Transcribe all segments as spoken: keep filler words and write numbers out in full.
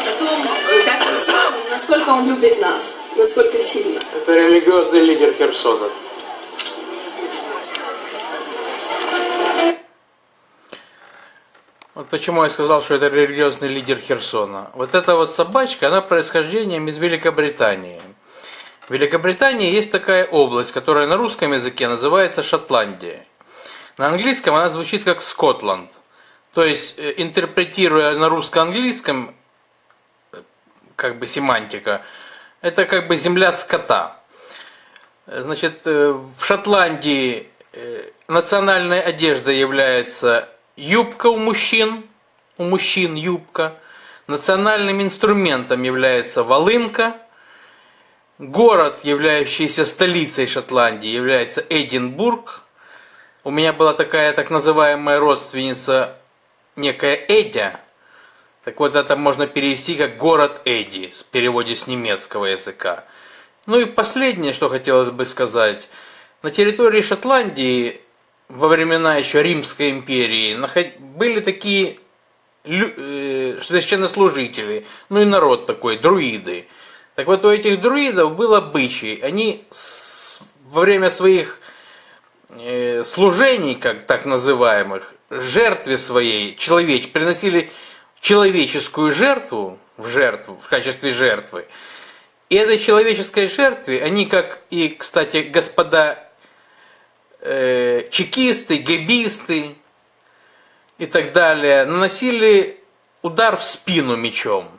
о том, как он сам, насколько он любит нас, насколько сильно. Это религиозный лидер Херсона. Вот почему я сказал, что это религиозный лидер Херсона. Вот эта вот собачка, она происхождением из Великобритании. В Великобритании есть такая область, которая на русском языке называется Шотландия. На английском она звучит как Скотланд. То есть, интерпретируя на русско-английском, как бы семантика, это как бы земля скота. Значит, в Шотландии национальной одеждой является юбка у мужчин, у мужчин юбка. Национальным инструментом является волынка. Город, являющийся столицей Шотландии, является Эдинбург. У меня была такая так называемая родственница, некая Эдя. Так вот, это можно перевести как город Эдди, в переводе с немецкого языка. Ну и последнее, что хотелось бы сказать. На территории Шотландии во времена еще Римской империи были такие священнослужители, ну и народ такой, друиды. Так вот, у этих друидов был обычай. Они во время своих служений, как так называемых, жертве своей, человеч, приносили человеческую жертву в жертву, в качестве жертвы. И этой человеческой жертве они, как и, кстати, господа э, чекисты, гэбисты и так далее, наносили удар в спину мечом.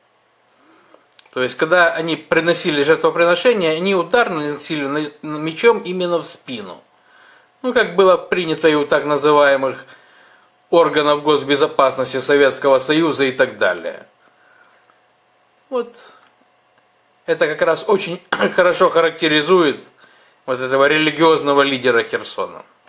То есть, когда они приносили жертвоприношение, они удар наносили мечом именно в спину. Ну, как было принято и у так называемых органов госбезопасности Советского Союза и так далее. Вот это как раз очень хорошо характеризует вот этого религиозного лидера Херсона.